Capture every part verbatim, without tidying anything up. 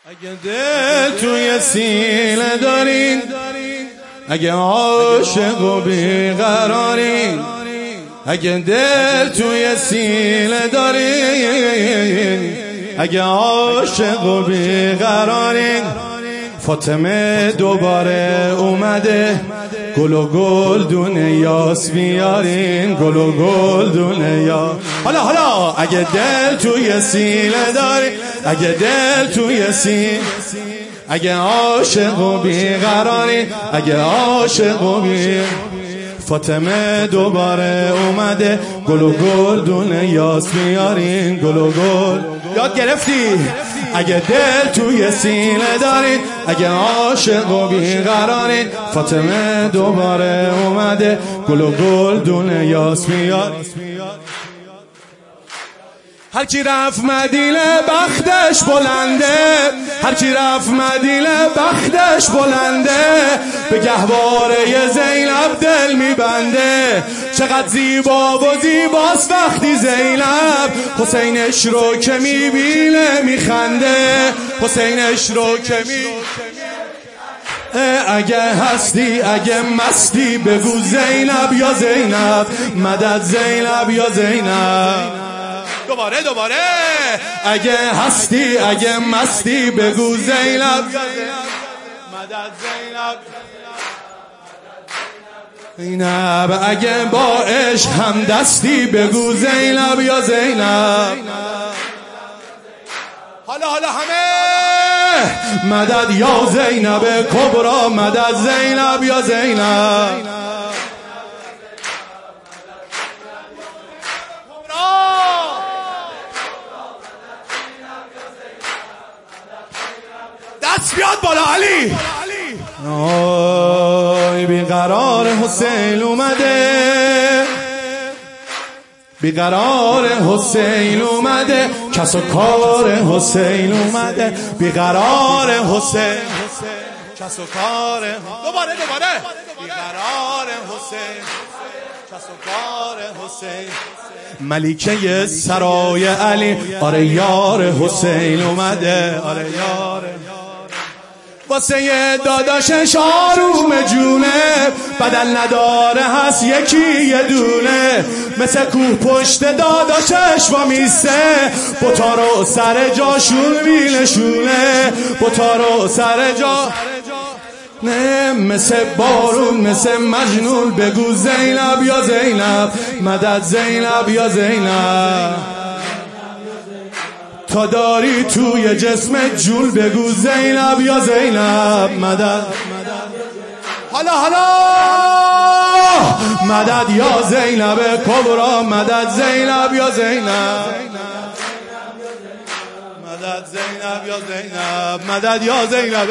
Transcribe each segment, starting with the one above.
اگه دل توی سینه دارین، اگه عاشق و بیقرارین، اگه دل توی سینه دارین، اگه عاشق و بیقرارین، فاطمه دوباره اومده، گل و گل دونه یاس بیارین، گل و گل دونه یاس. حالا حالا اگه دل توی سینه داری، اگه دل توی سینه، اگه عاشق و بیقراری، اگه عاشق و بیقراری، فاطمه دوباره اومده، گل و گل دونه یاس بیارین، گل و گل. یاد گرفتی؟ اگه دل توی سینه دارین، اگه عاشق و بیقرارین، فاطمه دوباره اومده، گل و گل دونه یاس بیارین. هر کی رفت مدینه بختش بلنده، هر کی رفت مدینه بختش بلنده، به گهواره زینب دل میبنده. چقدر زیبا و زیباست وقتی زینب حسینش رو که میبینه میخنده، حسینش رو که میبینه. اگه هستی اگه مستی بگو زینب یا زینب، مدد زینب یا زینب. دوباره دوباره اگه هستی اگه مستی بگو زینب، مدد زینب زینب. اگه با عشق هم دستی بگو زینب یا زینب. حالا حالا همه مدد یا زینب کبرا، مدد زینب یا زینب. دست بیاد بالا علی. آی بیقرار حسین اومده، بیقرار حسین اومده، کس و کار حسین اومده، بیقرار حسین، کس و کار. دوباره دوباره بیقرار حسین، کس و کار حسین. ملیکه سرای علی، آره یار حسین اومده، آره یار. واسه داداشش آروم جونه، بدل نداره هست یکی یه دونه، مثل کوه پشت داداشش با میسته، بوتا رو سر جاشون مینشونه، بوتا رو سر جا نه. مثل بارون مثل مجنون بگو زینب یا زینب، مدد زینب یا زینب. تا داری توی جسم جول بگو زینب یا زینب، مدد. حالا حالا مدد یا زینب کبرا، مدد زینب یا زینب، مدد زینب یا زینب، مدد یا زینب.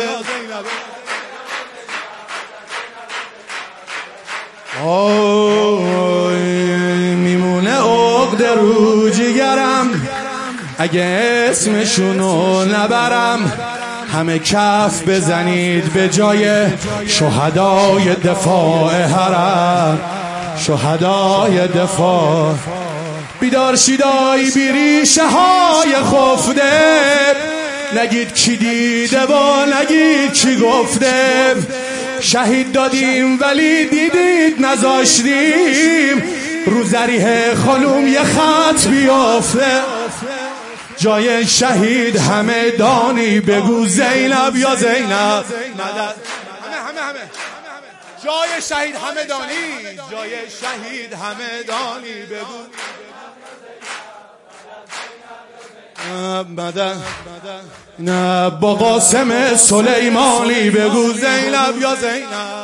آی میمونه عقد رو جگرم، اگه اسمشونو نبرم. همه کف بزنید به جای شهدای دفاع حرم، شهدای دفاع. بیدار شیدایی بیریشه های خفته، نگید کی دیده و نگید کی گفته. شهید دادیم ولی دیدید نذاشتیم، رو ذریح خانوم یه خط بیافته. جای شهید همه دانی بگو زینب یا زینب، مدد. همه همه همه جای شهید همه دانی، جای شهید همه دانی بگو مدد. نه با قاسم سلیمانی بگو زینب یا زینب.